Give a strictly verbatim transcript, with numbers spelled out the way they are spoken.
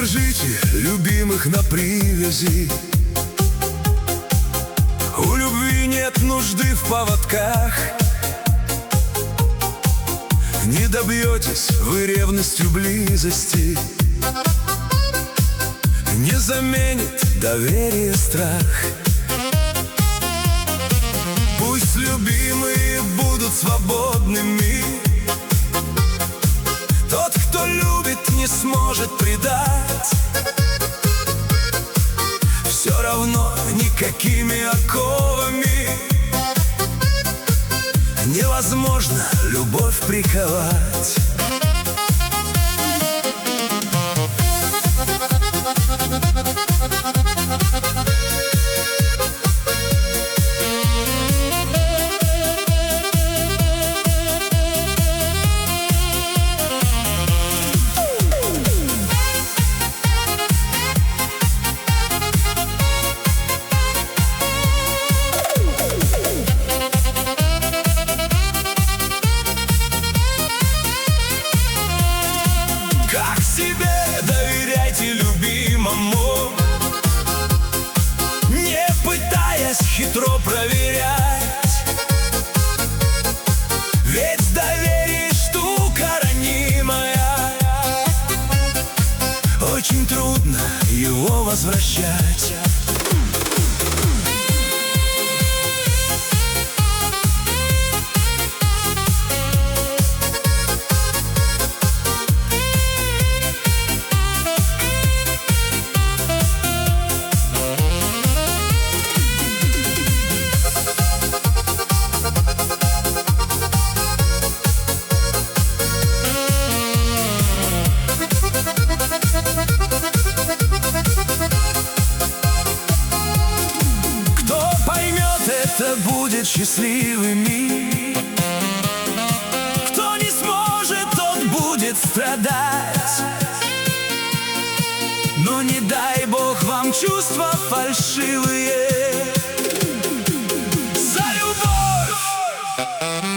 держите любимых на привязи. У любви нет нужды в поводках. Не добьетесь вы ревностью близости. Не заменит доверие страх. Пусть любимые будут свободными. Тот, кто любит, не сможет предать. Все равно никакими оковами невозможно любовь приковать. Доверяйте любимому, не пытаясь хитро проверять. Ведь в доверии штука ранимая. Очень трудно его возвращать. Это будет счастливыми. Кто не сможет, тот будет страдать. Но не дай Бог вам чувства фальшивые. За любовь!